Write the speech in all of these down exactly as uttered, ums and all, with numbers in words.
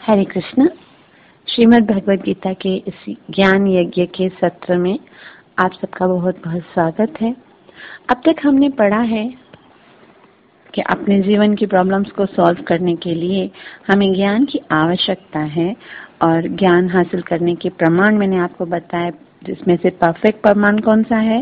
हरे कृष्ण। श्रीमद् भगवद गीता के इस ज्ञान यज्ञ के सत्र में आप सबका बहुत बहुत स्वागत है। अब तक हमने पढ़ा है कि अपने जीवन की प्रॉब्लम्स को सॉल्व करने के लिए हमें ज्ञान की आवश्यकता है और ज्ञान हासिल करने के प्रमाण मैंने आपको बताया, जिसमें से परफेक्ट प्रमाण कौन सा है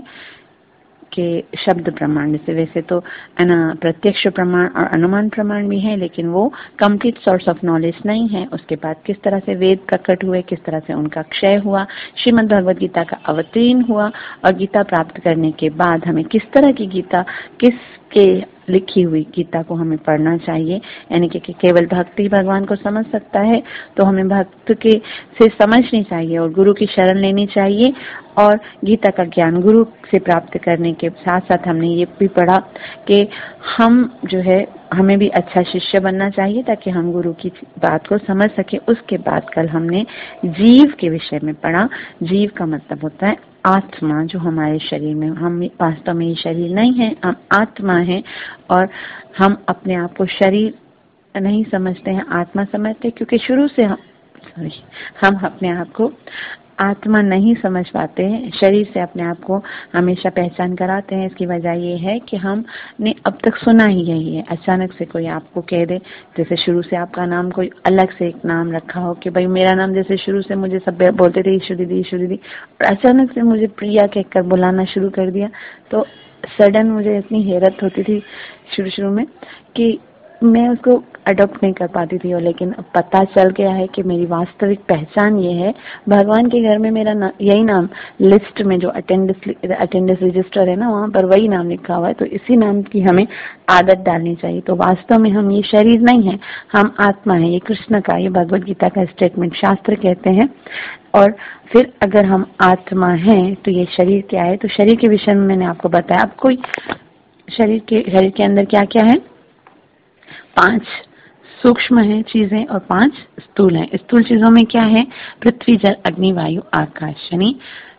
कि शब्द प्रमाण। जैसे वैसे तो प्रत्यक्ष प्रमाण और अनुमान प्रमाण भी है, लेकिन वो कंप्लीट सोर्स ऑफ नॉलेज नहीं है। उसके बाद किस तरह से वेद प्रकट हुए, किस तरह से उनका क्षय हुआ, श्रीमद् भगवद गीता का अवतीर्ण हुआ और गीता प्राप्त करने के बाद हमें किस तरह की गीता, किसके लिखी हुई गीता को हमें पढ़ना चाहिए। यानी कि केवल भक्त ही भगवान को समझ सकता है, तो हमें भक्त के से समझनी चाहिए और गुरु की शरण लेनी चाहिए। और गीता का ज्ञान गुरु से प्राप्त करने के साथ साथ हमने ये भी पढ़ा कि हम जो है हमें भी अच्छा शिष्य बनना चाहिए ताकि हम गुरु की बात को समझ सके। उसके बाद कल हमने जीव के विषय में पढ़ा। जीव का मतलब होता है आत्मा, जो हमारे शरीर में, हम वास्तव में ये शरीर नहीं है, हम आत्मा है और हम अपने आप को शरीर नहीं समझते हैं, आत्मा समझते हैं, क्योंकि शुरू से हम सॉरी हम अपने आप को आत्मा नहीं समझ पाते हैं। शरीर से अपने आप को हमेशा पहचान कराते हैं। इसकी वजह ये है कि हमने अब तक सुना ही यही है। अचानक से कोई आपको कह दे, जैसे शुरू से आपका नाम कोई अलग से एक नाम रखा हो कि भाई मेरा नाम, जैसे शुरू से मुझे सब बोलते थे ईश्वर दीदी ईश्वर दीदी, और अचानक से मुझे प्रिया कहकर बुलाना शुरू कर दिया, तो सडन मुझे इतनी हैरत होती थी शुरू शुरू में कि मैं उसको अडॉप्ट नहीं कर पाती थी। और लेकिन अब पता चल गया है कि मेरी वास्तविक पहचान ये है। भगवान के घर में मेरा ना, यही नाम लिस्ट में जो अटेंडेंस अटेंडेंस रजिस्टर है ना, वहाँ पर वही नाम लिखा हुआ है। तो इसी नाम की हमें आदत डालनी चाहिए। तो वास्तव में हम ये शरीर नहीं है, हम आत्मा है। ये कृष्ण का, ये भगवद गीता का स्टेटमेंट शास्त्र कहते हैं। और फिर अगर हम आत्मा हैं तो ये शरीर क्या है। तो शरीर के विषय में मैंने आपको बताया। अब कोई शरीर के शरीर के अंदर क्या क्या है, पांच सूक्ष्म है चीजें और पांच स्थूल हैं। स्थूल चीजों में क्या है, पृथ्वी, जल, अग्नि, वायु, आकाश। यानी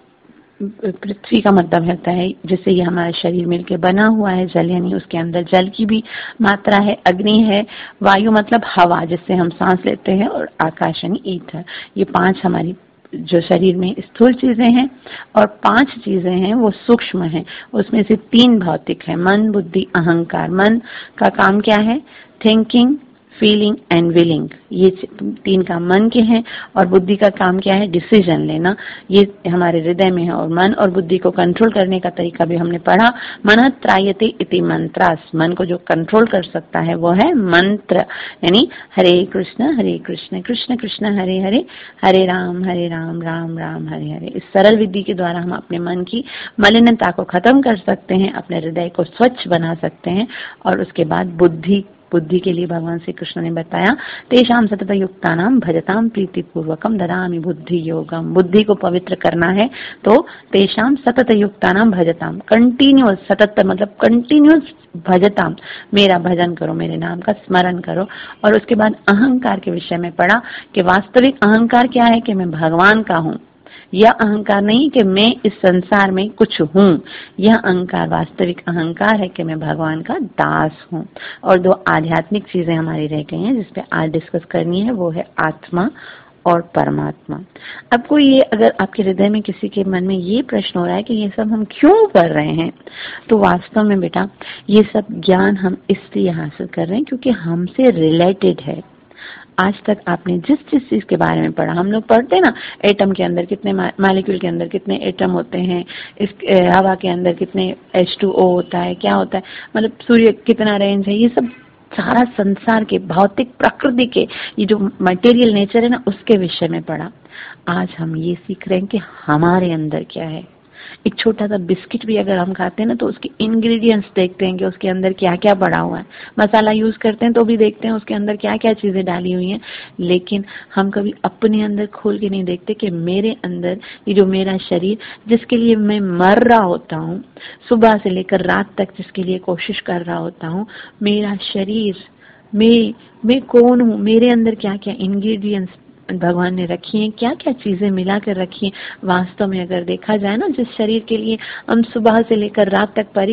पृथ्वी का मतलब होता है जैसे ये हमारा शरीर मिलके बना हुआ है। जल यानी उसके अंदर जल की भी मात्रा है। अग्नि है, वायु मतलब हवा जिससे हम सांस लेते हैं, और आकाश यानी ईथर। ये पांच हमारी जो शरीर में स्थूल चीजें हैं, और पांच चीजें हैं वो सूक्ष्म हैं। उसमें से तीन भौतिक है, मन, बुद्धि, अहंकार। मन का काम क्या है, थिंकिंग, फीलिंग एंड विलिंग। ये तीन काम मन के हैं। और बुद्धि का काम क्या है, डिसीजन लेना। ये हमारे हृदय में है। और मन और बुद्धि को कंट्रोल करने का तरीका भी हमने पढ़ा। मन त्रायते इति मंत्रास। मन को जो कंट्रोल कर सकता है वो है मंत्र, यानी हरे कृष्ण हरे कृष्ण कृष्ण कृष्ण हरे हरे, हरे राम हरे राम राम राम हरे हरे। इस सरल विधि के द्वारा हम अपने मन की मलिनता को खत्म कर सकते हैं, अपने हृदय को स्वच्छ बना सकते हैं। और उसके बाद बुद्धि बुद्धि के लिए भगवान श्री कृष्ण ने बताया, तेषाम सतत युक्तानाम भजताम प्रीति पूर्वकम ददामि बुद्धि योगम। बुद्धि को पवित्र करना है तो तेषाम सतत युक्तानाम भजताम, कंटिन्यूअस, सतत मतलब कंटिन्यूअस भजताम, मेरा भजन करो, मेरे नाम का स्मरण करो। और उसके बाद अहंकार के विषय में पढ़ा कि वास्तविक अहंकार क्या है, कि मैं भगवान का हूँ। यह अहंकार नहीं कि मैं इस संसार में कुछ हूँ, यह अहंकार वास्तविक अहंकार है कि मैं भगवान का दास हूँ। और दो आध्यात्मिक चीजें हमारी रह गई हैं जिसपे आज डिस्कस करनी है, वो है आत्मा और परमात्मा। अब कोई ये, अगर आपके हृदय में किसी के मन में ये प्रश्न हो रहा है कि ये सब हम क्यों कर रहे हैं, तो वास्तव में बेटा ये सब ज्ञान हम इसलिए हासिल कर रहे हैं क्योंकि हमसे रिलेटेड है। आज तक आपने जिस जिस चीज के बारे में पढ़ा, हम लोग पढ़ते हैं ना, एटम के अंदर कितने, मॉलिक्यूल के अंदर कितने एटम होते हैं, इस हवा के अंदर कितने एच टू ओ होता है, क्या होता है, मतलब सूर्य कितना रेंज है, ये सब सारा संसार के भौतिक प्रकृति के, ये जो मटेरियल नेचर है ना, उसके विषय में पढ़ा। आज हम ये सीख रहे हैं कि हमारे अंदर क्या है। एक छोटा सा बिस्किट भी अगर हम खाते हैं ना, तो उसके इंग्रेडिएंट्स देखते हैं कि उसके अंदर क्या क्या पड़ा हुआ है। मसाला यूज करते हैं तो भी देखते हैं उसके अंदर क्या क्या चीजें डाली हुई हैं। लेकिन हम कभी अपने अंदर खोल के नहीं देखते कि मेरे अंदर ये जो मेरा शरीर, जिसके लिए मैं मर रहा होता हूँ, सुबह से लेकर रात तक जिसके लिए कोशिश कर रहा होता हूँ, मेरा शरीर, मैं मैं कौन हूँ, मेरे अंदर क्या क्या इंग्रेडिएंट्स भगवान ने रखी हैं, क्या क्या चीजें मिलाकर रखी हैं। वास्तव में अगर देखा जाए ना, जिस शरीर के लिए हम सुबह से लेकर रात तक परी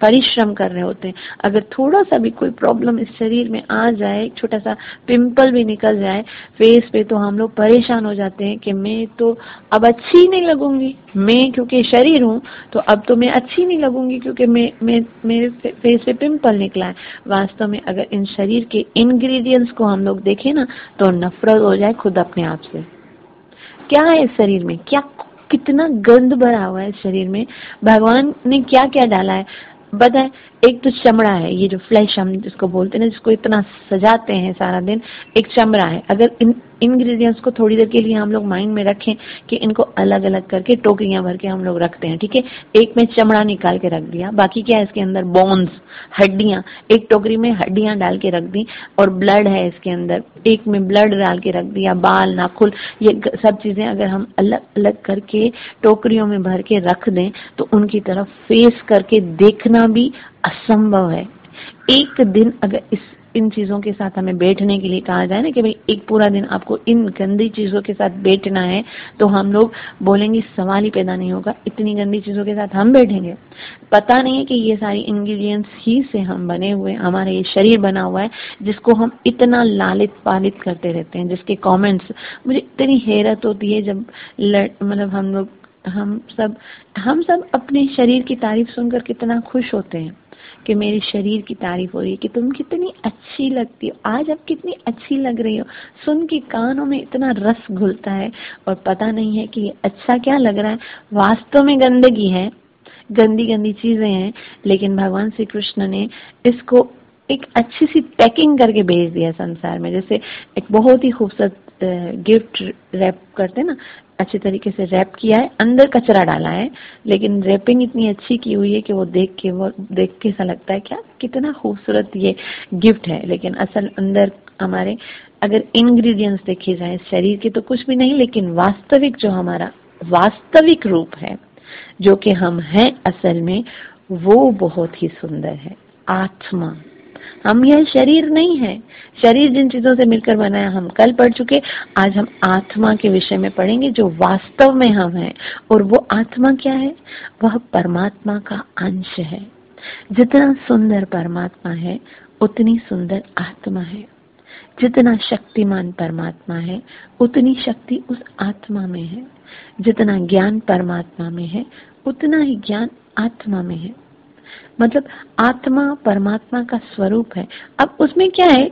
परिश्रम कर रहे होते हैं। अगर थोड़ा सा भी कोई प्रॉब्लम इस शरीर में आ जाए, छोटा सा पिंपल भी निकल जाए फेस पे, तो हम लोग परेशान हो जाते हैं कि मैं तो अब अच्छी नहीं लगूंगी, मैं क्योंकि शरीर हूँ तो अब तो मैं अच्छी नहीं लगूंगी क्योंकि मैं मैं मेरे फेस पे पिंपल निकला है। वास्तव में अगर इन शरीर के इंग्रेडिएंट्स को हम लोग देखें ना तो नफरत हो जाए खुद अपने आप से। क्या है इस शरीर में, क्या कितना गंद भरा हुआ है इस शरीर में, भगवान ने क्या क्या डाला है बताए। एक तो चमड़ा है, ये जो फ्लैश हम जिसको बोलते हैं ना, जिसको इतना सजाते हैं सारा दिन, एक चमड़ा है। अगर इन इंग्रेडिएंट्स को थोड़ी देर के लिए हम लोग माइंड में रखें कि इनको अलग अलग करके टोकरियां भर के हम लोग रखते हैं, ठीक है। एक में चमड़ा निकाल के रख दिया, बाकी क्या है इसके अंदर, बोन्स, हड्डियां, एक टोकरी में हड्डियां डाल के रख दी, और ब्लड है इसके अंदर, एक में ब्लड डाल के रख दिया, बाल, नाखून, ये सब चीजें अगर हम अलग अलग करके टोकरियों में भर के रख दें तो उनकी तरफ फेस करके देखना भी असंभव है। एक दिन अगर इस इन चीजों के साथ हमें बैठने के लिए कहा जाए ना कि भाई एक पूरा दिन आपको इन गंदी चीजों के साथ बैठना है, तो हम लोग बोलेंगे सवाल ही पैदा नहीं होगा, इतनी गंदी चीजों के साथ हम बैठेंगे। पता नहीं है कि ये सारी इंग्रेडिएंट्स ही से हम बने हुए, हमारा ये शरीर बना हुआ है जिसको हम इतना लालित पालित करते रहते हैं, जिसके कमेंट्स मुझे इतनी हैरत होती है जब मतलब हम लोग हम सब हम सब अपने शरीर की तारीफ सुनकर कितना खुश होते हैं कि मेरे शरीर की तारीफ हो रही है कि तुम कितनी अच्छी लगती हो, आज आप कितनी अच्छी लग रही हो। सुन के कानों में इतना रस घुलता है और पता नहीं है कि ये अच्छा क्या लग रहा है, वास्तव में गंदगी है, गंदी गंदी चीजें हैं, लेकिन भगवान श्री कृष्ण ने इसको एक अच्छी सी पैकिंग करके भेज दिया संसार में। जैसे एक बहुत ही खूबसूरत गिफ्ट रैप करते हैं ना, अच्छे तरीके से रैप किया है, अंदर कचरा डाला है, लेकिन रैपिंग इतनी अच्छी की हुई है कि वो देख के वो देख के ऐसा लगता है क्या कितना खूबसूरत ये गिफ्ट है। लेकिन असल अंदर हमारे अगर इंग्रेडिएंट्स देखे जाए शरीर के तो कुछ भी नहीं, लेकिन वास्तविक जो हमारा वास्तविक रूप है जो कि हम हैं असल में, वो बहुत ही सुंदर है। आत्मा, हम यह शरीर नहीं है। शरीर जिन चीजों से मिलकर बना है हम कल पढ़ चुके, आज हम आत्मा के विषय में पढ़ेंगे जो वास्तव में हम हैं। और वो आत्मा क्या है, वह परमात्मा का अंश है। जितना सुंदर परमात्मा है उतनी सुंदर आत्मा है, जितना शक्तिमान परमात्मा है उतनी शक्ति उस आत्मा में है, जितना ज्ञान परमात्मा में है उतना ही ज्ञान आत्मा में है। मतलब आत्मा परमात्मा का स्वरूप है। अब उसमें क्या है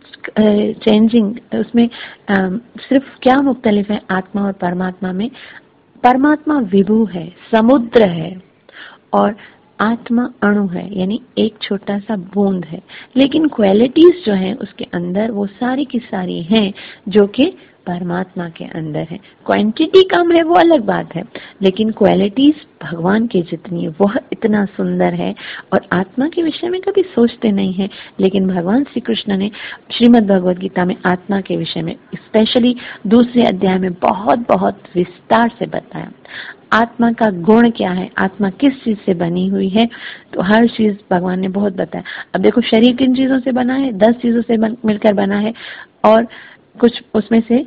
चेंजिंग, उसमें आ, सिर्फ क्या मुख्तलिफ है आत्मा और परमात्मा में, परमात्मा विभु है, समुद्र है, और आत्मा अणु है, यानी एक छोटा सा बूंद है। लेकिन क्वालिटीज जो हैं उसके अंदर वो सारी की सारी हैं जो कि परमात्मा के अंदर है। क्वांटिटी कम है वो अलग बात है, लेकिन क्वालिटीज भगवान की जितनी वह इतना सुंदर है। और आत्मा के विषय में कभी सोचते नहीं है, लेकिन भगवान श्री कृष्ण ने श्रीमद् भगवद गीता में आत्मा के विषय में स्पेशली दूसरे अध्याय में बहुत बहुत विस्तार से बताया। आत्मा का गुण क्या है, आत्मा किस चीज से बनी हुई है, तो हर चीज भगवान ने बहुत बताया। अब देखो शरीर किन चीजों से बना है, दस चीजों से बन, मिलकर बना है, और कुछ उसमें से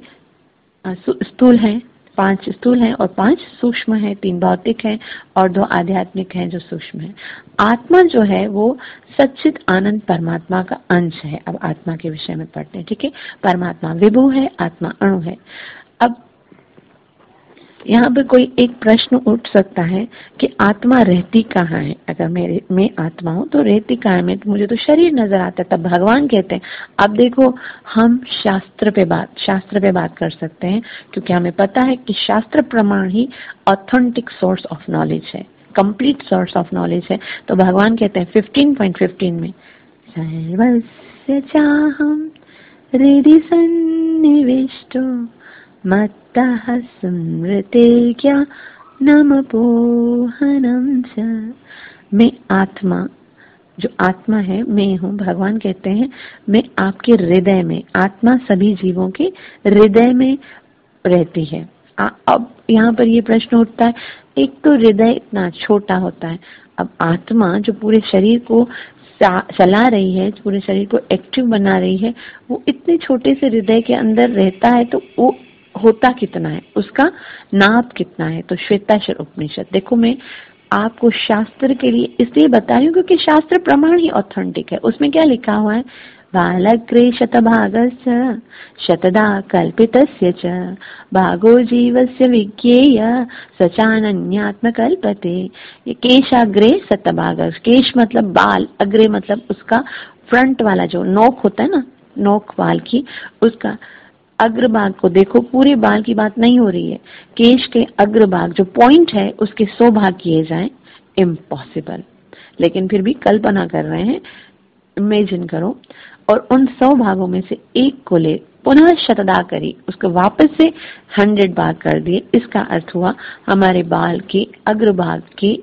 स्थूल हैं, पांच स्थूल हैं और पांच सूक्ष्म हैं, तीन भौतिक हैं और दो आध्यात्मिक हैं जो सूक्ष्म हैं। आत्मा जो है वो सच्चिद आनंद परमात्मा का अंश है। अब आत्मा के विषय में पढ़ते हैं, ठीक है। परमात्मा विभु है, आत्मा अणु है। अब यहाँ पे कोई एक प्रश्न उठ सकता है कि आत्मा रहती कहाँ है, अगर मेरे मैं आत्मा हूँ तो रहती कहाँ है, मैं तो मुझे तो शरीर नजर आता है। तब भगवान कहते हैं, अब देखो हम शास्त्र पे बात शास्त्र पे बात कर सकते हैं, क्योंकि हमें पता है कि शास्त्र प्रमाण ही ऑथेंटिक सोर्स ऑफ नॉलेज है, कंप्लीट सोर्स ऑफ नॉलेज है। तो भगवान कहते हैं फिफ्टीन पॉइंट फिफ्टीन में, सर्वस्य चाहम हृदि सन्निविष्टो मत्तः स्मृते क्या नमपोहनम च। मैं आत्मा, जो आत्मा है मैं हूँ, भगवान कहते हैं मैं आपके हृदय में, आत्मा सभी जीवों के हृदय में रहती है। आ, अब यहाँ पर ये प्रश्न उठता है, एक तो हृदय इतना छोटा होता है, अब आत्मा जो पूरे शरीर को चला रही है, पूरे शरीर को एक्टिव बना रही है, वो इतने छोटे से हृदय के अंदर रहता है, तो वो होता कितना है, उसका नाप कितना है। तो श्वेताक्षर उपनिषद देखो, मैं आपको शास्त्र के लिए इसलिए बता रही हूँ क्योंकि शास्त्र प्रमाण ही ऑथेंटिक है। उसमें क्या लिखा हुआ है, बालग्रे शतभागस्य शतदा कल्पितस्य च भागो जीवस्य विज्ञेय सचानन्यात्म कल्पते। ये केशाग्रे शतभाग, केश मतलब बाल, अग्रे मतलब उसका फ्रंट वाला जो नोक होता है ना, नोक बाल की, उसका अग्रभाग को देखो। पूरे बाल की बात नहीं हो रही है, केश के अग्रभाग जो पॉइंट है उसके सौ भाग किए जाएं, इम्पॉसिबल। लेकिन फिर भी कल्पना कर रहे हैं, इमेजिन करो, और उन सौ भागों में से एक को ले पुनः शतदा करी, उसको वापस से हंड्रेड भाग कर दिए। इसका अर्थ हुआ हमारे बाल के अग्रभाग के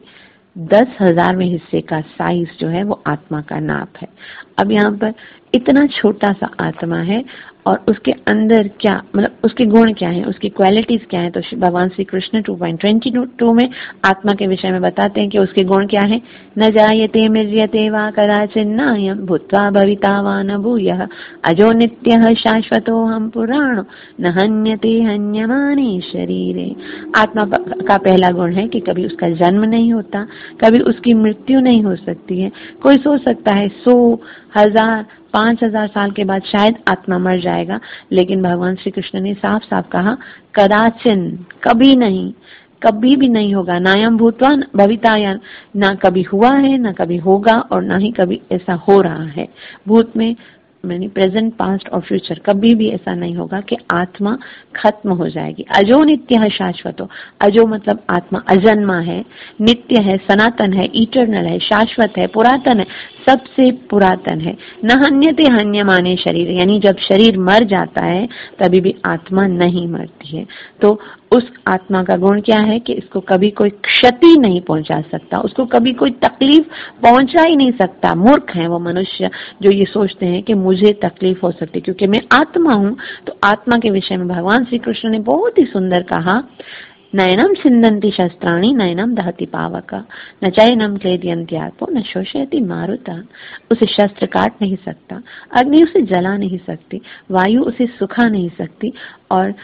दस हजारवें हिस्से का साइज जो है वो आत्मा का नाप है। अब यहाँ पर इतना छोटा सा आत्मा है और उसके अंदर क्या, मतलब उसके गुण क्या है, उसकी क्वालिटीज क्या है। तो भगवान Shri Krishna two point twenty two में आत्मा के विषय में बताते हैं कि उसके गुण क्या है। न जायते मृज्यते वा कदाचिन्नायं भूत्वा भविता वा न भूयः अजो नित्यः शाश्वतोऽहं पुराणो न हन्यते हन्यमाने शरीरे। आत्मा का पहला गुण है कि कभी उसका जन्म नहीं होता, कभी उसकी मृत्यु नहीं हो सकती है। कोई सोच सकता है सौ हजार पांच हजार साल के बाद शायद आत्मा मर जाएगा, लेकिन भगवान श्री कृष्ण ने साफ साफ कहा कदाचिन, कभी नहीं, कभी भी नहीं होगा। नायम भूतवा भवितायन, ना कभी हुआ है ना कभी होगा और ना ही कभी ऐसा हो रहा है। भूत में यानी प्रेजेंट, पास्ट और फ्यूचर, कभी भी ऐसा नहीं होगा कि आत्मा खत्म हो जाएगी। अजो नित्य है शाश्वतो, अजो मतलब आत्मा अजन्मा है, नित्य है, सनातन है, इटर्नल है, शाश्वत है, पुरातन है, सबसे पुरातन है। न हन्यते हन्यमाने शरीर, यानी जब शरीर मर जाता है तभी भी आत्मा नहीं मरती है। तो उस आत्मा का गुण क्या है कि इसको कभी कोई क्षति नहीं पहुंचा सकता, उसको कभी कोई तकलीफ पहुंचा ही नहीं सकता। मूर्ख है वो मनुष्य जो ये सोचते हैं कि मुझे तकलीफ हो सकती क्योंकि मैं आत्मा हूँ। तो आत्मा के विषय में भगवान श्री कृष्ण ने बहुत ही सुंदर कहा, नयनम छिन्दन्ति शस्त्राणि नयनम दहति पावक न चैनम क्लेदयन्ति आत्मो न शोषयति मारुता। उसे शस्त्र काट नहीं सकता, अग्नि उसे जला नहीं सकती, वायु उसे सुखा नहीं सकती और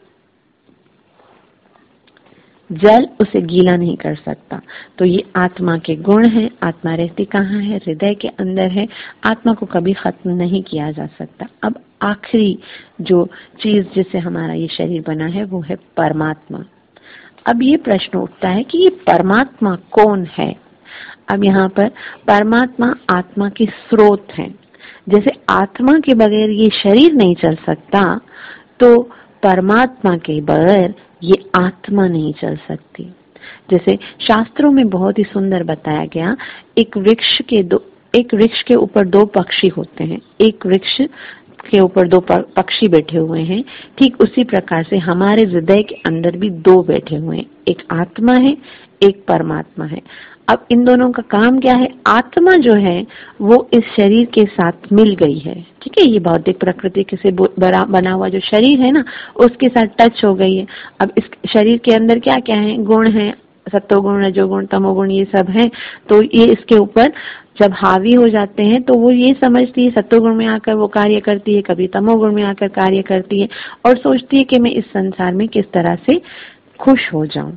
जल उसे गीला नहीं कर सकता। तो ये आत्मा के गुण हैं। आत्मा रहती कहाँ है? हृदय के अंदर है। आत्मा को कभी खत्म नहीं किया जा सकता। अब आखिरी जो चीज जिससे हमारा ये शरीर बना है वो है परमात्मा। अब ये प्रश्न उठता है कि ये परमात्मा कौन है? अब यहाँ पर परमात्मा आत्मा के स्रोत हैं। जैसे आत्मा के बगैर ये शरीर नहीं चल सकता, तो परमात्मा के बगैर ये आत्मा नहीं चल सकती। जैसे शास्त्रों में बहुत ही सुंदर बताया गया, एक वृक्ष के दो एक वृक्ष के ऊपर दो पक्षी होते हैं, एक वृक्ष के ऊपर दो पक्षी बैठे हुए हैं। ठीक उसी प्रकार से हमारे हृदय के अंदर भी दो बैठे हुए हैं, एक आत्मा है, एक परमात्मा है। अब इन दोनों का काम क्या है? आत्मा जो है वो इस शरीर के साथ मिल गई है, ठीक है। ये भौतिक प्रकृति से बना हुआ जो शरीर है ना, उसके साथ टच हो गई है। अब इस शरीर के अंदर क्या क्या है? गुण है, सत्वगुण, रजोगुण, तमोगुण, ये सब है। तो ये इसके ऊपर जब हावी हो जाते हैं तो वो ये समझती है सत्वगुण में आकर वो कार्य करती है, कभी तमोगुण में आकर कार्य करती है और सोचती है कि मैं इस संसार में किस तरह से खुश हो जाऊं।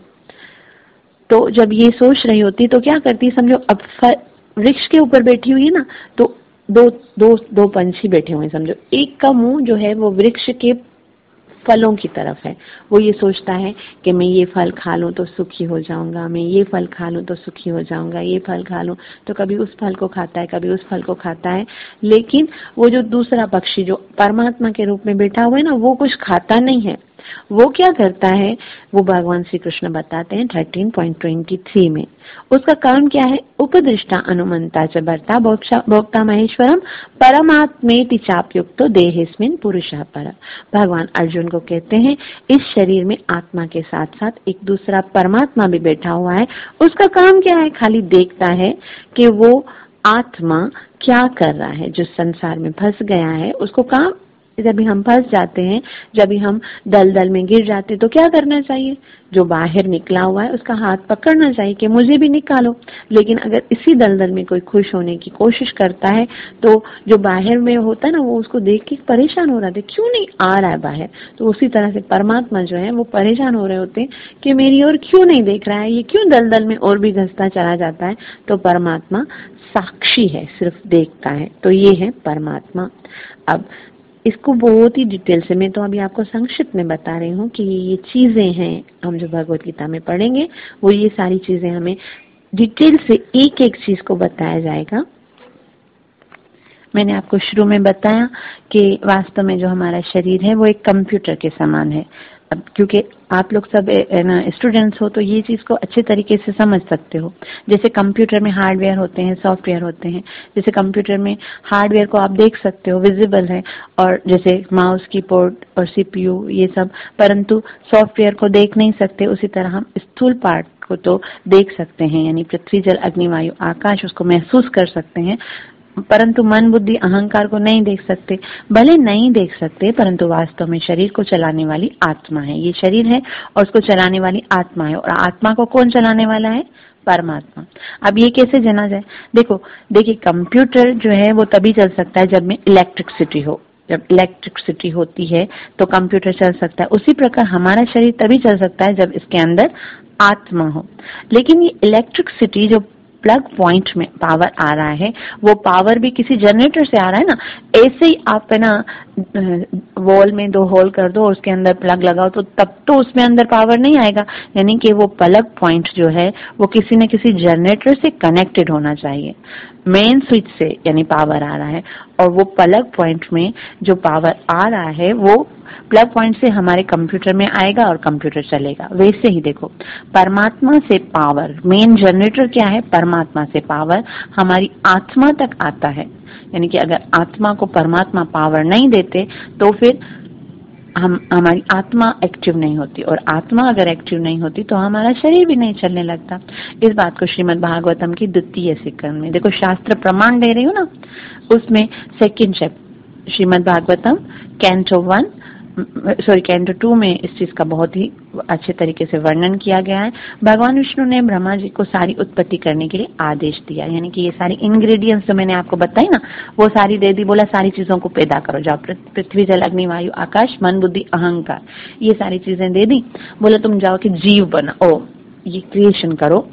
तो जब ये सोच रही होती तो क्या करती है? समझो अब वृक्ष के ऊपर बैठी हुई है ना, तो दो दो दो पंछी बैठे हुए हैं। समझो एक का मुंह जो है वो वृक्ष के फलों की तरफ है। वो ये सोचता है कि मैं ये फल खा लूं तो सुखी हो जाऊंगा, मैं ये फल खा लूं तो सुखी हो जाऊंगा, ये फल खा लूं। तो कभी उस फल को खाता है, कभी उस फल को खाता है। लेकिन वो जो दूसरा पक्षी जो परमात्मा के रूप में बैठा हुआ है ना, वो कुछ खाता नहीं है। वो क्या करता है? वो भगवान श्री कृष्ण बताते हैं थर्टीन पॉइंट ट्वेंटी थ्री में। उसका काम क्या है? उपदृष्टा अनुमंता च भर्ता भोक्ता महेश्वरम परमात्मेति चाप्युक्तो देहेस्मिन् पुरुषः पर। भगवान अर्जुन को कहते हैं इस शरीर में आत्मा के साथ साथ एक दूसरा परमात्मा भी बैठा हुआ है। उसका काम क्या है? खाली देखता है कि वो आत्मा क्या कर रहा है। जो संसार में फंस गया है उसको काम जब भी हम फंस जाते हैं, जब भी हम दलदल में गिर जाते हैं, तो क्या करना चाहिए? जो बाहर निकला हुआ है उसका हाथ पकड़ना चाहिए कि मुझे भी निकालो। लेकिन अगर इसी दलदल में कोई खुश होने की कोशिश करता है तो जो बाहर में होता है ना, वो उसको देख के परेशान हो रहा है, क्यों नहीं आ रहा है बाहर। तो उसी तरह से परमात्मा जो है वो परेशान हो रहे होते हैं कि मेरी ओर क्यों नहीं देख रहा है, ये क्यों दलदल में और भी घसता चला जाता है। तो परमात्मा साक्षी है, सिर्फ देखता है। तो ये है परमात्मा। अब इसको बहुत ही डिटेल से मैं तो अभी आपको संक्षिप्त में बता रही हूँ कि ये चीजें हैं, हम जो भगवत गीता में पढ़ेंगे वो ये सारी चीजें हमें डिटेल से एक एक चीज को बताया जाएगा। मैंने आपको शुरू में बताया कि वास्तव में जो हमारा शरीर है वो एक कंप्यूटर के समान है। अब क्योंकि आप लोग सब ना स्टूडेंट्स हो तो ये चीज को अच्छे तरीके से समझ सकते हो। जैसे कंप्यूटर में हार्डवेयर होते हैं, सॉफ्टवेयर होते हैं। जैसे कंप्यूटर में हार्डवेयर को आप देख सकते हो, विजिबल है, और जैसे माउस कीबोर्ड और सीपीयू ये सब, परंतु सॉफ्टवेयर को देख नहीं सकते। उसी तरह हम स्थूल पार्ट को तो देख सकते हैं, यानी पृथ्वी जल अग्नि वायु आकाश, उसको महसूस कर सकते हैं, परंतु मन बुद्धि अहंकार को नहीं देख सकते। भले नहीं देख सकते, परंतु वास्तव में शरीर को चलाने वाली आत्मा है। ये शरीर है और उसको चलाने वाली आत्मा है, और आत्मा को कौन चलाने वाला है? परमात्मा। अब ये कैसे जाना जाए? देखो देखिए, कंप्यूटर जो है वो तभी चल सकता है जब में इलेक्ट्रिसिटी हो। जब इलेक्ट्रिसिटी होती है तो कंप्यूटर चल सकता है। उसी प्रकार हमारा शरीर तभी चल सकता है जब इसके अंदर आत्मा हो। लेकिन ये इलेक्ट्रिसिटी जो प्लग पॉइंट में पावर आ रहा है, वो पावर भी किसी जनरेटर से आ रहा है ना। ऐसे ही आप है ना वॉल में दो होल कर दो और उसके अंदर प्लग लगाओ तो तब तो उसमें अंदर पावर नहीं आएगा। यानी कि वो प्लग पॉइंट जो है वो किसी न किसी जनरेटर से कनेक्टेड होना चाहिए। मेन स्विच से यानी पावर आ रहा है, और वो प्लग पॉइंट में जो पावर आ रहा है वो प्लग पॉइंट से हमारे कंप्यूटर में आएगा और कंप्यूटर चलेगा। वैसे ही देखो, परमात्मा से पावर, मेन जनरेटर क्या है? परमात्मा से पावर हमारी आत्मा तक आता है। यानी कि अगर आत्मा को परमात्मा पावर नहीं देते तो फिर हम हमारी आत्मा एक्टिव नहीं होती, और आत्मा अगर एक्टिव नहीं होती तो हमारा शरीर भी नहीं चलने लगता। इस बात को श्रीमद् भागवतम की द्वितीय सिक्कन में देखो, शास्त्र प्रमाण दे रही हूँ ना, उसमें second chapter Shrimad Bhagavatam canto one sorry canto two में इस चीज का बहुत ही अच्छे तरीके से वर्णन किया गया है। भगवान विष्णु ने ब्रह्मा जी को सारी उत्पत्ति करने के लिए आदेश दिया, यानी कि ये सारी इंग्रेडिएंट्स जो मैंने आपको बताई ना वो सारी दे दी। बोला सारी चीजों को पैदा करो, जाओ पृथ्वी जल अग्नि वायु आकाश मन बुद्धि अहंकार, ये सारी चीजें दे दी। बोला तुम जाओ कि जीव बनाओ, ये क्रिएशन करो।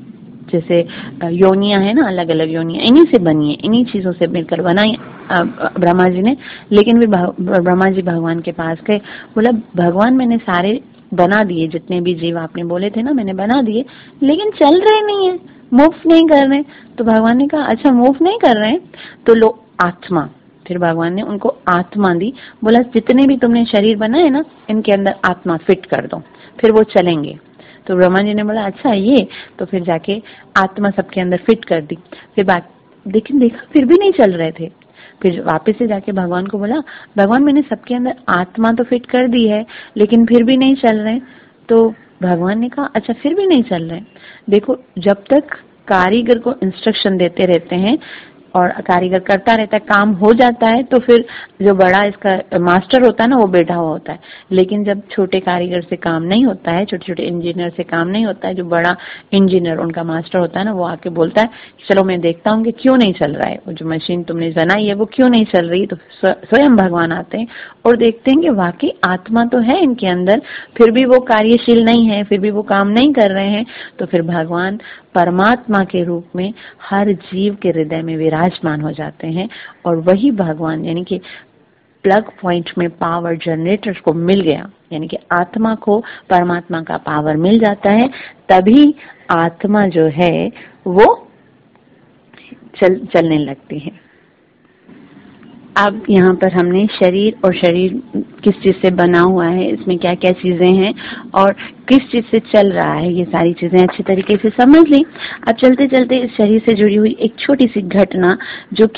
जैसे योनियां है ना, अलग अलग योनियां इन्हीं से बनी है, इन्हीं चीजों से मिलकर बनाई ब्रह्मा जी ने। लेकिन वे ब्रह्मा जी भगवान के पास गए, बोला भगवान मैंने सारे बना दिए, जितने भी जीव आपने बोले थे ना मैंने बना दिए, लेकिन चल रहे नहीं है, मूव नहीं कर रहे। तो भगवान ने कहा अच्छा मूव नहीं कर रहे हैं तो लो आत्मा। फिर भगवान ने उनको आत्मा दी। बोला जितने भी तुमने शरीर बनाए ना इनके अंदर आत्मा फिट कर दो, फिर वो चलेंगे। तो ब्रह्मा जी ने बोला अच्छा ये, तो फिर जाके आत्मा सबके अंदर फिट कर दी। फिर बात लेकिन देखा फिर भी नहीं चल रहे थे। फिर वापस से जाके भगवान को बोला भगवान मैंने सबके अंदर आत्मा तो फिट कर दी है लेकिन फिर भी नहीं चल रहे। तो भगवान ने कहा अच्छा फिर भी नहीं चल रहे। देखो जब तक कारीगर को इंस्ट्रक्शन देते रहते हैं और कारीगर करता रहता है, काम हो जाता है, तो फिर जो बड़ा इसका मास्टर होता है ना वो बैठा हुआ होता है। लेकिन जब छोटे कारीगर से काम नहीं होता है, छोटे छोटे इंजीनियर से काम नहीं होता है, जो बड़ा इंजीनियर उनका मास्टर होता है ना वो आके बोलता है चलो मैं देखता हूँ कि क्यों नहीं चल रहा है, वो जो मशीन तुमने बनाई है वो क्यों नहीं चल रही। तो स्वयं भगवान आते हैं और देखते हैं कि वाकई आत्मा तो है इनके अंदर, फिर भी वो कार्यशील नहीं है, फिर भी वो काम नहीं कर रहे हैं। तो फिर भगवान परमात्मा के रूप में हर जीव के हृदय में विराजमान हो जाते हैं, और वही भगवान यानी कि प्लग पॉइंट में पावर जनरेटर को मिल गया, यानी कि आत्मा को परमात्मा का पावर मिल जाता है, तभी आत्मा जो है वो चल चलने लगती है। अब यहाँ पर हमने शरीर और शरीर किस चीज से बना हुआ है, इसमें क्या क्या चीजें हैं और किस चीज से चल रहा है, ये सारी चीजें अच्छी तरीके से समझ ली। अब चलते चलते इस शरीर से जुड़ी हुई एक छोटी सी घटना जो कि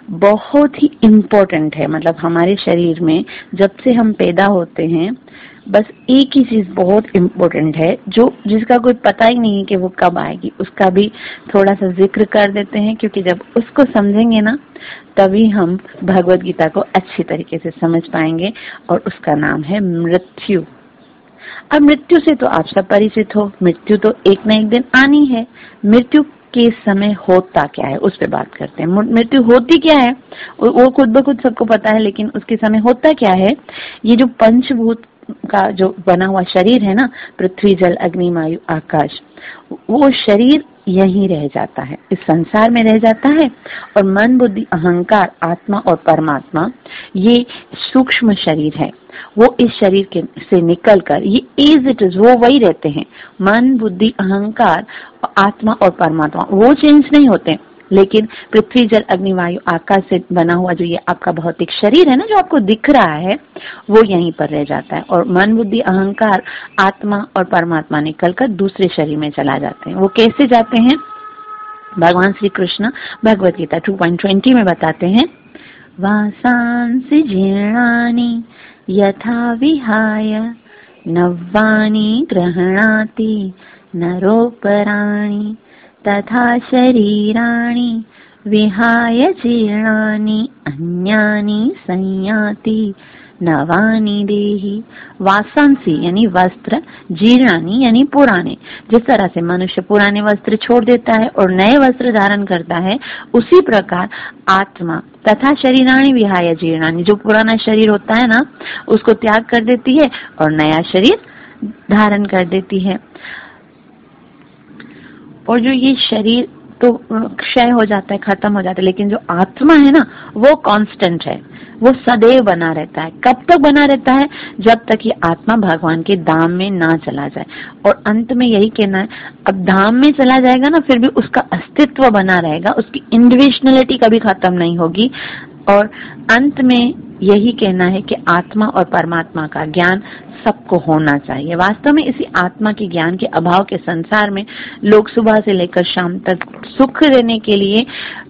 बहुत ही इम्पोर्टेंट है। मतलब हमारे शरीर में जब से हम पैदा होते हैं बस एक ही चीज बहुत इम्पोर्टेंट है जो जिसका कोई पता ही नहीं है कि वो कब आएगी, उसका भी थोड़ा सा जिक्र कर देते हैं, क्योंकि जब उसको समझेंगे ना तभी हम भगवत गीता को अच्छी तरीके से समझ पाएंगे, और उसका नाम है मृत्यु। अब मृत्यु से तो आप सब परिचित हो, मृत्यु तो एक न एक दिन आनी है। मृत्यु के समय होता क्या है उस पे बात करते हैं। मृत्यु होती क्या है वो खुद ब खुद सबको पता है, लेकिन उसके समय होता क्या है, ये जो पंचभूत का जो बना हुआ शरीर है ना, पृथ्वी जल अग्नि वायु आकाश, वो शरीर यहीं रह जाता है, इस संसार में रह जाता है। और मन बुद्धि अहंकार आत्मा और परमात्मा ये सूक्ष्म शरीर है, वो इस शरीर के से निकलकर ये एज इट इज वो वही रहते हैं। मन बुद्धि अहंकार आत्मा और परमात्मा वो चेंज नहीं होते, लेकिन पृथ्वी जल अग्नि वायु आकाश से बना हुआ जो ये आपका भौतिक शरीर है ना, जो आपको दिख रहा है, वो यहीं पर रह जाता है। और मन बुद्धि अहंकार आत्मा और परमात्मा निकलकर दूसरे शरीर में चला जाते हैं। वो कैसे जाते हैं, भगवान Shri Krishna Bhagavad Gita two point twenty में बताते हैं, वासांसि जीर्णानि यथा विहाय नवानि गृह्णाति नरोपराणि तथा शरीराणि विहाय जीर्णानि अन्यानि संयाति नवानि देहि। वासांसी यानी वस्त्र, जीर्णानि यानी पुराने, जिस तरह से मनुष्य पुराने वस्त्र छोड़ देता है और नए वस्त्र धारण करता है, उसी प्रकार आत्मा तथा शरीराणि विहाय जीर्णानि, जो पुराना शरीर होता है ना उसको त्याग कर देती है और नया शरीर धारण कर देती है। और जो ये शरीर तो क्षय हो जाता है, खत्म हो जाता है, लेकिन जो आत्मा है ना वो कांस्टेंट है, वो सदैव बना रहता है। कब तक बना रहता है, जब तक ये आत्मा भगवान के धाम में ना चला जाए। और अंत में यही कहना है, अब धाम में चला जाएगा ना फिर भी उसका अस्तित्व बना रहेगा, उसकी इंडिविजुअलिटी कभी खत्म नहीं होगी। और अंत में यही कहना है कि आत्मा और परमात्मा का ज्ञान सबको होना चाहिए। वास्तव में इसी आत्मा के ज्ञान के अभाव के संसार में लोग सुबह से लेकर शाम तक सुख देने के लिए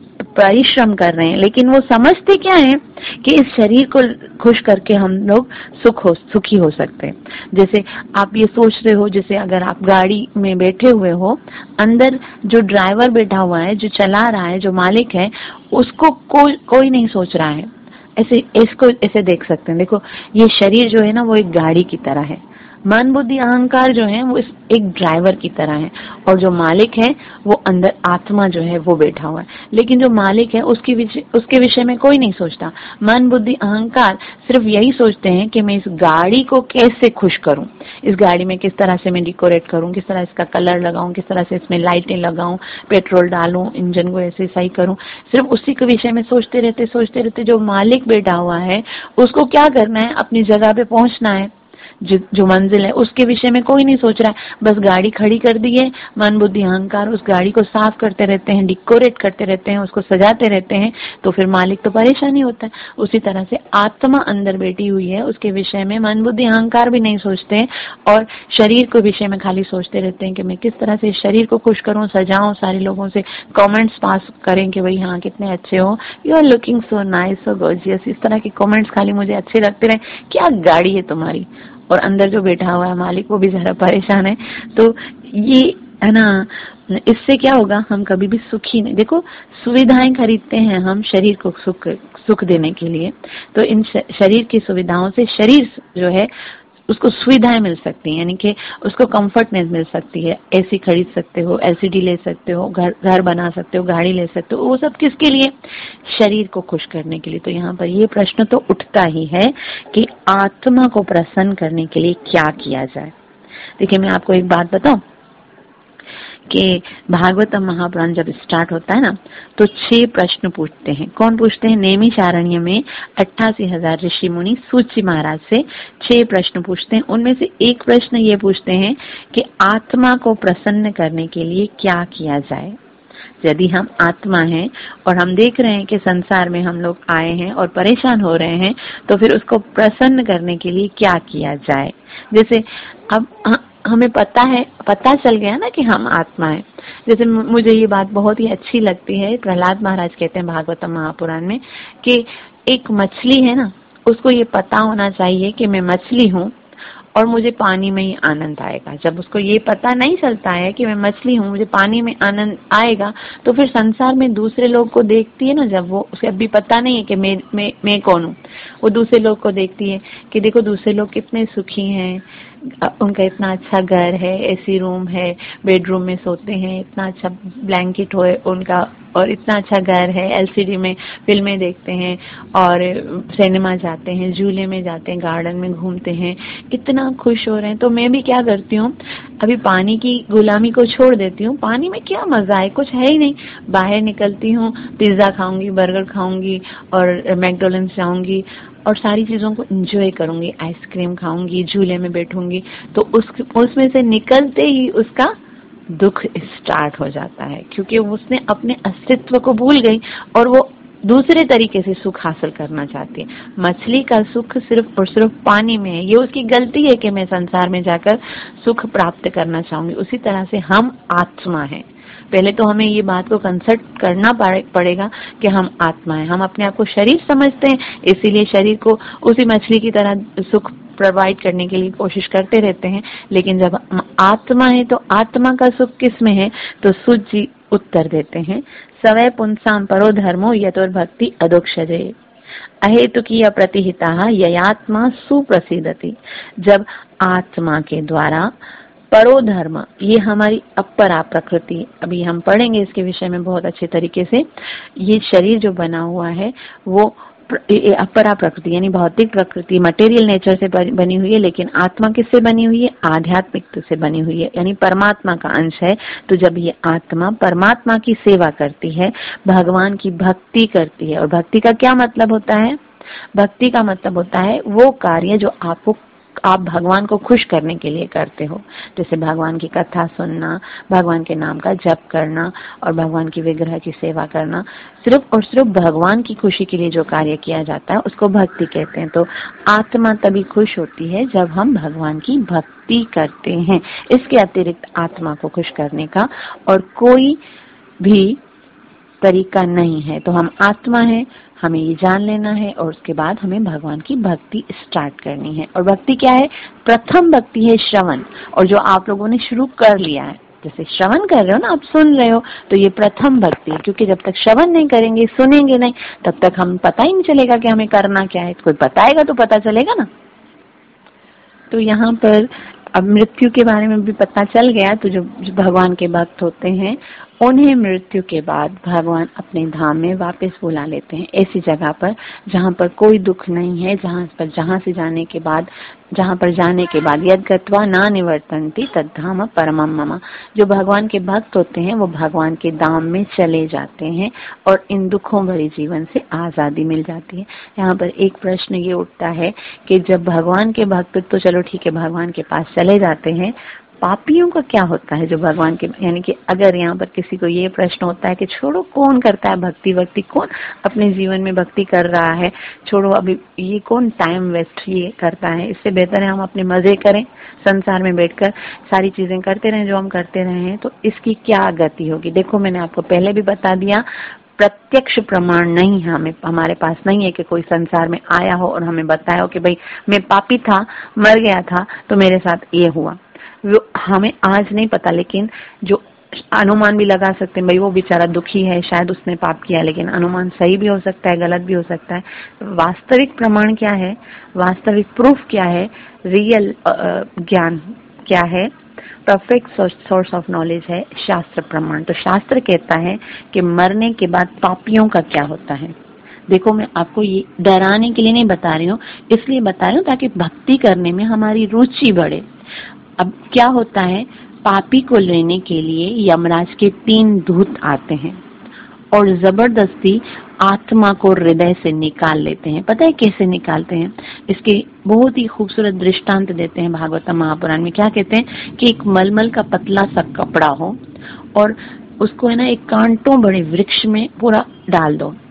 परिश्रम कर रहे हैं, लेकिन वो समझते क्या है कि इस शरीर को खुश करके हम लोग सुख हो सुखी हो सकते हैं। जैसे आप ये सोच रहे हो, जैसे अगर आप गाड़ी में बैठे हुए हो, अंदर जो ड्राइवर बैठा हुआ है, जो चला रहा है, जो मालिक है, उसको कोई कोई नहीं सोच रहा है। ऐसे इसको ऐसे देख सकते हैं। देखो ये शरीर जो है ना वो एक गाड़ी की तरह है, मन बुद्धि अहंकार जो है वो एक ड्राइवर की तरह है, और जो मालिक है वो अंदर आत्मा जो है वो बैठा हुआ है। लेकिन जो मालिक है उसकी विषय उसके विषय में कोई नहीं सोचता। मन बुद्धि अहंकार सिर्फ यही सोचते हैं कि मैं इस गाड़ी को कैसे खुश करूं, इस गाड़ी में किस तरह से मैं डेकोरेट करूं, किस तरह इसका कलर लगाऊं, किस तरह से इसमें लाइटें लगाऊं, पेट्रोल डालूं, इंजन को ऐसे सही करूं, सिर्फ उसी के विषय में सोचते रहते सोचते रहते जो मालिक बैठा हुआ है उसको क्या करना है, अपनी जगह पे पहुंचना है। जो, जो मंजिल है उसके विषय में कोई नहीं सोच रहा है। बस गाड़ी खड़ी कर दी है, मन बुद्धि अहंकार उस गाड़ी को साफ करते रहते हैं, डिकोरेट करते रहते हैं, उसको सजाते रहते हैं, तो फिर मालिक तो परेशान ही होता है। उसी तरह से आत्मा अंदर बैठी हुई है, उसके विषय में मन बुद्धि अहंकार भी नहीं सोचते हैं, और शरीर के विषय में खाली सोचते रहते हैं कि मैं किस तरह से शरीर को खुश करूं, सजाऊं, सारे लोगों से कमेंट्स पास करें कि भाई हाँ कितने अच्छे हो, you are looking so nice, so gorgeous, इस तरह के कमेंट्स खाली मुझे अच्छे लगते रहे। क्या गाड़ी है तुम्हारी, और अंदर जो बैठा हुआ है मालिक वो भी जरा परेशान है। तो ये है ना, इससे क्या होगा, हम कभी भी सुखी नहीं। देखो सुविधाएं खरीदते हैं हम शरीर को सुख सुख देने के लिए, तो इन शरीर की सुविधाओं से शरीर जो है उसको सुविधाएं मिल सकती हैं, यानी कि उसको कंफर्टनेस मिल सकती है। एसी खरीद सकते हो, एलसीडी ले सकते हो, घर घर बना सकते हो, गाड़ी ले सकते हो, वो सब किसके लिए, शरीर को खुश करने के लिए। तो यहाँ पर ये प्रश्न तो उठता ही है कि आत्मा को प्रसन्न करने के लिए क्या किया जाए। देखिए मैं आपको एक बात बताऊं कि भागवतम महापुराण जब स्टार्ट होता है ना तो छह प्रश्न पूछते हैं। कौन पूछते हैं, नैमिषारण्य में अट्ठासी हजार ऋषि मुनि सूची महाराज से छह प्रश्न पूछते हैं। उनमें से एक प्रश्न ये पूछते हैं कि आत्मा को प्रसन्न करने के लिए क्या किया जाए। यदि हम आत्मा हैं और हम देख रहे हैं कि संसार में हम लोग आए हैं और परेशान हो रहे हैं, तो फिर उसको प्रसन्न करने के लिए क्या किया जाए। जैसे अब हमें पता है, पता चल गया ना कि हम आत्मा है। जैसे मुझे ये बात बहुत ही अच्छी लगती है, प्रहलाद महाराज कहते हैं भागवतम महापुराण में कि एक मछली है ना, उसको ये पता होना चाहिए कि मैं मछली हूँ और मुझे पानी में ही आनंद आएगा। जब उसको ये पता नहीं चलता है कि मैं मछली हूँ, मुझे पानी में आनंद आएगा, तो फिर संसार में दूसरे लोग को देखती है ना, जब वो उसे अभी पता नहीं है कि मैं मैं मैं कौन हूँ, वो दूसरे लोग को देखती है कि देखो दूसरे लोग कितने सुखी हैं, उनका इतना अच्छा घर है, एसी रूम है, बेडरूम में सोते हैं, इतना अच्छा ब्लैंकेट हो उनका, और इतना अच्छा घर है, एलसीडी में फिल्में देखते हैं और सिनेमा जाते हैं, झूले में जाते हैं, गार्डन में घूमते हैं, कितना खुश हो रहे हैं। तो मैं भी क्या करती हूँ, अभी पानी की गुलामी को छोड़ देती हूँ। पानी में क्या मजा है, कुछ है ही नहीं। बाहर निकलती हूँ, पिज्जा खाऊंगी, बर्गर खाऊंगी और मैकडोनल्ड्स जाऊंगी और सारी चीजों को एंजॉय करूंगी, आइसक्रीम खाऊंगी, झूले में बैठूंगी। तो उस उसमें से निकलते ही उसका दुख स्टार्ट हो जाता है, क्योंकि उसने अपने अस्तित्व को भूल गई और वो दूसरे तरीके से सुख हासिल करना चाहती है। मछली का सुख सिर्फ और सिर्फ पानी में है। ये उसकी गलती है कि मैं संसार में जाकर सुख प्राप्त करना चाहूंगी। उसी तरह से हम आत्मा हैं। पहले तो हमें ये बात को कंसर्ट करना पड़ेगा कि हम आत्मा हैं। हम अपने आप को शरीर समझते हैं, इसीलिए शरीर को उसी मछली की तरह सुख प्रोवाइड करने के लिए कोशिश करते रहते हैं। लेकिन जब हम आत्मा है तो आत्मा का सुख किस में है? तो सूत जी उत्तर देते हैं, सवै पुंसाम परो धर्मो यतोर भक्ति अदोक्षजे अहेतुकीय प्रतिहिता ययात्मा सुप्रसिद्धति। जब आत्मा के द्वारा परो धर्म, ये हमारी अपरा प्रकृति, अभी हम पढ़ेंगे इसके विषय में बहुत अच्छे तरीके से। ये शरीर जो बना हुआ है वो अपरा प्रकृति यानी भौतिक प्रकृति, मटेरियल नेचर से बनी हुई है, लेकिन आत्मा किससे बनी हुई है? आध्यात्मिक से बनी हुई है, यानी परमात्मा का अंश है। तो जब ये आत्मा परमात्मा की सेवा करती है, भगवान की भक्ति करती है, और भक्ति का क्या मतलब होता है? भक्ति का मतलब होता है वो कार्य जो आपको आप भगवान को खुश करने के लिए करते हो, जैसे भगवान की कथा सुनना, भगवान के नाम का जप करना और भगवान की विग्रह की सेवा करना। सिर्फ और सिर्फ भगवान की खुशी के लिए जो कार्य किया जाता है उसको भक्ति कहते हैं। तो आत्मा तभी खुश होती है जब हम भगवान की भक्ति करते हैं। इसके अतिरिक्त आत्मा को खुश करने का और कोई भी तरीका नहीं है। तो हम आत्मा है, हमें ये जान लेना है और उसके बाद हमें भगवान की भक्ति स्टार्ट करनी है। और भक्ति क्या है? प्रथम भक्ति है श्रवण, और जो आप लोगों ने शुरू कर लिया है, जैसे श्रवण कर रहे हो ना, आप सुन रहे हो, तो ये प्रथम भक्ति है। क्योंकि जब तक श्रवण नहीं करेंगे, सुनेंगे नहीं, तब तक हम पता ही नहीं चलेगा कि हमें करना क्या है। कोई बताएगा तो पता चलेगा ना। तो यहाँ पर अब मृत्यु के बारे में भी पता चल गया। तो जो, जो भगवान के भक्त होते हैं उन्हें मृत्यु के बाद भगवान अपने धाम में वापस बुला लेते हैं, ऐसी जगह पर जहाँ पर कोई दुख नहीं है, जहाँ पर जहाँ से जाने के बाद जहाँ पर जाने के बाद यद गत्वा ना निवर्तन्ति तद्धाम परमम मम। जो भगवान के भक्त होते हैं वो भगवान के धाम में चले जाते हैं और इन दुखों भरे जीवन से आजादी मिल जाती है। यहाँ पर एक प्रश्न ये उठता है कि जब भगवान के भक्त, तो चलो ठीक है, भगवान के पास चले जाते हैं, पापियों का क्या होता है जो भगवान के, यानी कि अगर यहाँ पर किसी को ये प्रश्न होता है कि छोड़ो कौन करता है भक्ति, भक्ति कौन अपने जीवन में भक्ति कर रहा है, छोड़ो अभी ये कौन टाइम वेस्ट ये करता है, इससे बेहतर है हम अपने मजे करें, संसार में बैठकर सारी चीजें करते रहें जो हम करते रहे हैं। तो इसकी क्या गति होगी? देखो मैंने आपको पहले भी बता दिया, प्रत्यक्ष प्रमाण नहीं है हमें, हमारे पास नहीं है कि कोई संसार में आया हो और हमें बताया हो कि भाई मैं पापी था, मर गया था तो मेरे साथ ये हुआ। वो हमें आज नहीं पता, लेकिन जो अनुमान भी लगा सकते हैं, भाई वो बेचारा दुखी है, शायद उसने पाप किया, लेकिन अनुमान सही भी हो सकता है, गलत भी हो सकता है। वास्तविक प्रमाण क्या है? वास्तविक प्रूफ क्या है? रियल ज्ञान क्या है? परफेक्ट सोर्स ऑफ नॉलेज है शास्त्र प्रमाण। तो शास्त्र कहता है कि मरने के बाद पापियों का क्या होता है। देखो मैं आपको ये डराने के लिए नहीं बता रही हूँ, इसलिए बता रही हूँ ताकि भक्ति करने में हमारी रुचि बढ़े। अब क्या होता है, पापी को लेने के लिए यमराज के तीन दूत आते हैं और जबरदस्ती आत्मा को हृदय से निकाल लेते हैं। पता है कैसे निकालते हैं? इसके बहुत ही खूबसूरत दृष्टांत देते हैं भागवतम महापुराण में। क्या कहते हैं कि एक मलमल का पतला सा कपड़ा हो और उसको है ना एक कांटों बड़े वृक्ष में पूरा डाल दो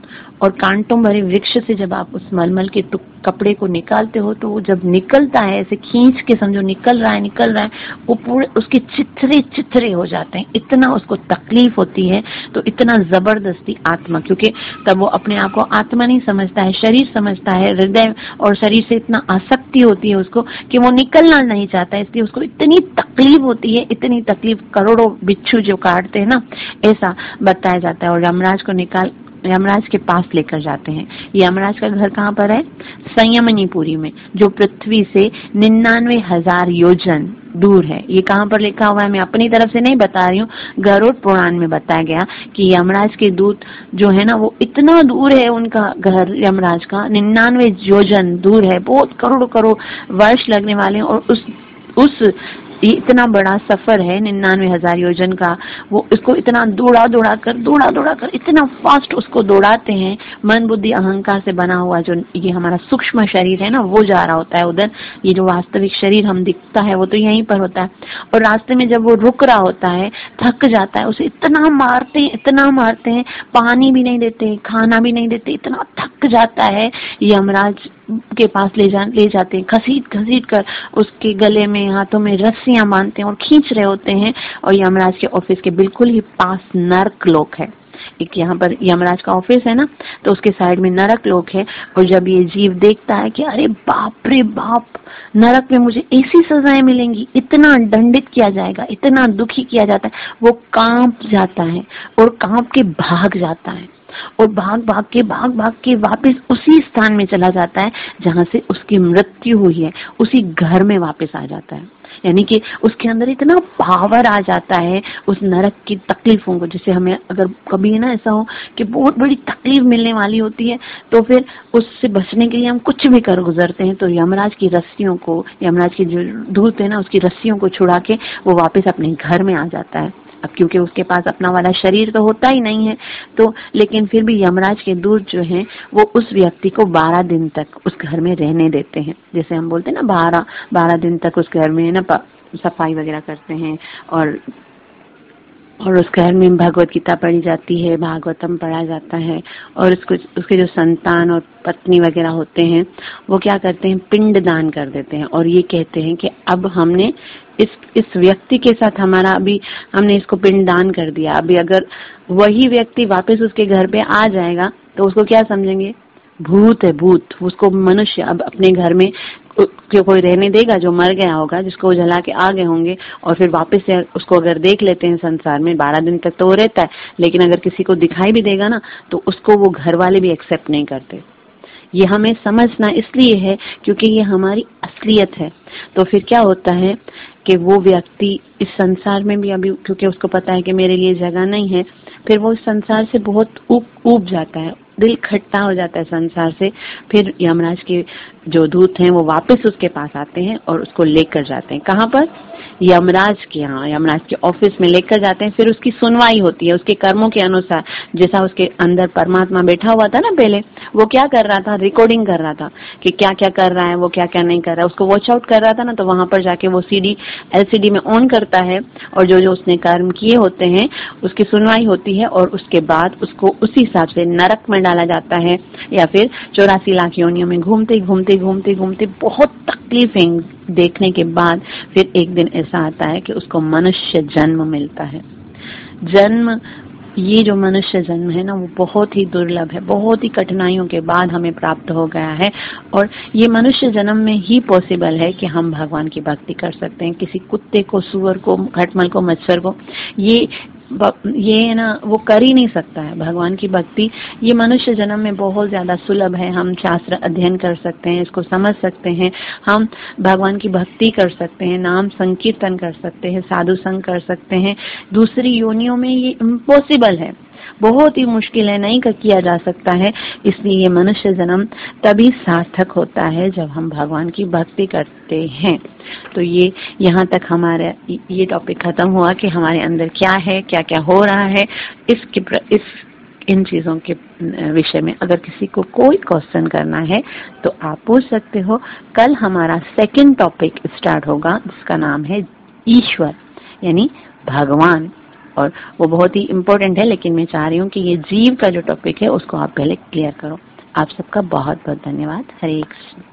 और कांटों भरे वृक्ष से जब आप उस मलमल के कपड़े को निकालते हो तो वो जब निकलता है, ऐसे खींच के समझो निकल रहा है निकल रहा है, वो पूरे उसके चित्रे चित्रे हो जाते हैं, इतना उसको तकलीफ होती है। तो इतना जबरदस्ती आत्मा, क्योंकि तब वो अपने आप को आत्मा नहीं समझता है, शरीर समझता है, हृदय और शरीर से इतना आसक्ति होती है उसको कि वो निकलना नहीं चाहता, इसलिए उसको इतनी तकलीफ होती है, इतनी तकलीफ करोड़ों बिच्छू जो काटते हैं ना, ऐसा बताया जाता है। और यमराज को निकाल यमराज के पास लेकर जाते हैं। यमराज का घर कहाँ पर है? संयमनीपुरी में, जो पृथ्वी से निन्यानवे हजार योजन दूर है। ये कहाँ पर लिखा हुआ है, मैं अपनी तरफ से नहीं बता रही हूँ, गरुड़ पुराण में बताया गया कि यमराज के दूत जो है ना वो इतना दूर है, उनका घर यमराज का निन्यानवे योजन दूर है, बहुत करोड़ करोड़ वर्ष लगने वाले हैं। और उस उस इतना बड़ा सफर है निन्यानवे हजार योजन का, वो इसको इतना दौड़ा दौड़ा कर दौड़ा दौड़ा कर इतना फास्ट उसको दौड़ाते हैं। मन बुद्धि अहंकार से बना हुआ जो ये हमारा सूक्ष्म शरीर है ना, वो जा रहा होता है उधर, ये जो वास्तविक शरीर हम दिखता है वो तो यहीं पर होता है। और रास्ते में जब वो रुक रहा होता है, थक जाता है, उसे इतना मारते हैं इतना मारते हैं, पानी भी नहीं देते, खाना भी नहीं देते, इतना थक जाता है। यमराज के पास ले जा ले जाते हैं, घसीट घसीट कर उसके गले में हाथों में रस्सियां बांधते हैं और खींच रहे होते हैं। और यमराज के ऑफिस के बिल्कुल ही पास नरक लोक है, एक यहाँ पर यमराज का ऑफिस है ना, तो उसके साइड में नरक लोक है। और जब ये जीव देखता है कि अरे बाप रे बाप, नरक में मुझे ऐसी सजाएं मिलेंगी, इतना दंडित किया जाएगा, इतना दुखी किया जाता है, वो कांप जाता है और कांप के भाग जाता है और भाग भाग के भाग भाग के वापस उसी स्थान में चला जाता है जहां से उसकी मृत्यु हुई है, उसी घर में वापस आ जाता है। यानी कि उसके अंदर इतना पावर आ जाता है उस नरक की तकलीफों को। जैसे हमें अगर कभी ना ऐसा हो कि बहुत बड़ी तकलीफ मिलने वाली होती है, तो फिर उससे बचने के लिए हम कुछ भी कर गुजरते हैं, तो यमराज की रस्सियों को, यमराज की जो दूत है ना, उसकी रस्सियों को छुड़ा के वो वापस अपने घर में आ जाता है। अब क्योंकि उसके पास अपना वाला शरीर तो होता ही नहीं है, तो लेकिन फिर भी यमराज के दूत जो हैं वो उस व्यक्ति को बारह दिन तक उस घर में रहने देते हैं। जैसे हम बोलते हैं ना, बारह बारह दिन तक उस घर में ना सफाई वगैरह करते हैं, और और उस घर में भगवत गीता पढ़ी जाती है, भागवतम पढ़ा जाता है। और उसको उसके जो संतान और पत्नी वगैरह होते हैं वो क्या करते हैं, पिंड दान कर देते हैं। और ये कहते हैं कि अब हमने इस इस व्यक्ति के साथ हमारा अभी हमने इसको पिंड दान कर दिया, अभी अगर वही व्यक्ति वापस उसके घर पे आ जाएगा तो उसको क्या समझेंगे, भूत है, भूत। उसको मनुष्य अब अपने घर में कोई रहने देगा जो मर गया होगा, जिसको वो जला के आ गए होंगे, और फिर वापस से उसको अगर देख लेते हैं संसार में, बारह दिन तक तो वो रहता है, लेकिन अगर किसी को दिखाई भी देगा ना तो उसको वो घर वाले भी एक्सेप्ट नहीं करते। ये हमें समझना इसलिए है क्योंकि ये हमारी असलियत है। तो फिर क्या होता है कि वो व्यक्ति इस संसार में भी अभी, क्योंकि उसको पता है कि मेरे लिए जगह नहीं है, फिर वो इस संसार से बहुत ऊब ऊब जाता है, दिल खट्टा हो जाता है संसार से। फिर यमराज के जो दूत हैं वो वापस उसके पास आते हैं और उसको लेकर जाते हैं। कहाँ पर? यमराज के यहाँ, यमराज के ऑफिस में लेकर जाते हैं। फिर उसकी सुनवाई होती है उसके कर्मों के अनुसार। जैसा उसके अंदर परमात्मा बैठा हुआ था ना पहले, वो क्या कर रहा था, रिकॉर्डिंग कर रहा था कि क्या क्या कर रहा है, वो क्या क्या नहीं कर रहा है, उसको वॉच आउट कर रहा था ना। तो वहां पर जाके वो सीडी एलसीडी में ऑन करता है और जो जो उसने कर्म किए होते हैं उसकी सुनवाई होती है, और उसके बाद उसको उसी हिसाब से नरक में डाला जाता है, या फिर चौरासी लाख योनियों में घूमते घूमते घूमते घूमते बहुत तकलीफें देखने के बाद फिर एक दिन ऐसा आता है कि उसको मनुष्य जन्म मिलता है। जन्म, ये जो मनुष्य जन्म है ना वो बहुत ही दुर्लभ है, बहुत ही कठिनाइयों के बाद हमें प्राप्त हो गया है। और ये मनुष्य जन्म में ही पॉसिबल है कि हम भगवान की भक्ति कर सकते हैं। किसी कुत्ते को, सुअर को, खटमल को, मच्छर को ये ये ना वो कर ही नहीं सकता है भगवान की भक्ति। ये मनुष्य जन्म में बहुत ज्यादा सुलभ है। हम शास्त्र अध्ययन कर सकते हैं, इसको समझ सकते हैं, हम भगवान की भक्ति कर सकते हैं, नाम संकीर्तन कर सकते हैं, साधु संग कर सकते हैं। दूसरी योनियों में ये इम्पॉसिबल है, बहुत ही मुश्किल है, नहीं किया जा सकता है। इसलिए ये मनुष्य जन्म तभी सार्थक होता है जब हम भगवान की भक्ति करते हैं। तो ये यहाँ तक हमारा ये टॉपिक खत्म हुआ कि हमारे अंदर क्या है, क्या क्या हो रहा है। इसके इस इन चीजों के विषय में अगर किसी को कोई क्वेश्चन करना है तो आप पूछ सकते हो। कल हमारा सेकंड टॉपिक स्टार्ट होगा जिसका नाम है ईश्वर, यानी भगवान। और वो बहुत ही इम्पोर्टेंट है, लेकिन मैं चाह रही हूँ कि ये जीव का जो टॉपिक है उसको आप पहले क्लियर करो। आप सबका बहुत बहुत धन्यवाद। हरे कृष्ण।